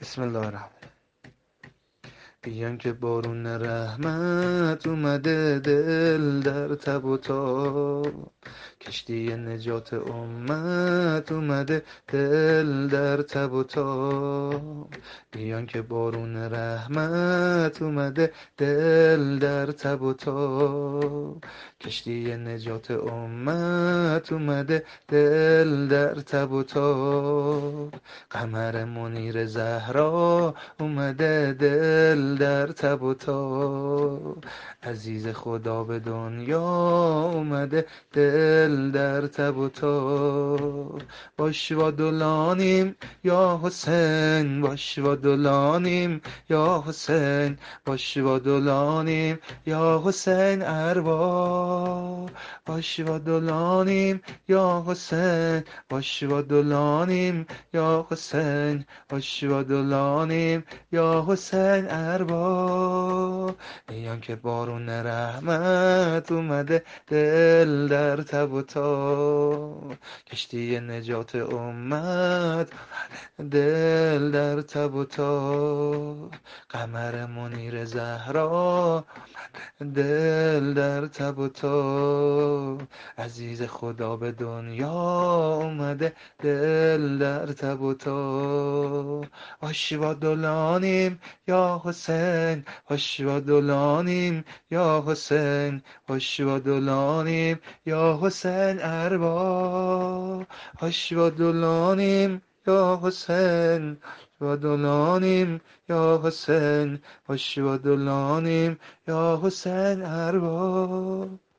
بسم الله الرحمن. بیان که بارون رحمت اومده، دل در تب و تاب، کشتی نجات امت اومده، دل در تب و تاب. بیان که بارون رحمت اومده، دل در تب و تاب، کشتی نجات امت اومده، دل در تب و تاب. قمر منیر زهرا اومده، دل در تب و تاب، عزیز خدا به دنیا اومده، دل در تب و تاب. باش و دلانیم یا حسین، باش و دلانیم یا حسین، باش و دلانیم یا حسین ارباب. باش و دلانیم یا حسین، باش و دلانیم یا حسین، باش و دلانیم یا حسین ارباب. ایان که بارون رحمت اومده، دل در تب و تاب، کشتی نجات امت، دل در تب و تاب. قمر منیر زهرا، دل در تب و تاب، عزیز خدا به دنیا اومده، دل در تب و تاب. باش و دلانیم یا حسین، باش و دلانیم یا حسین، باش و دلانیم یا حسین ارباب. باش و دلانیم یا حسین، و دلانیم یا حسین، باش و دلانیم یا حسین ارباب.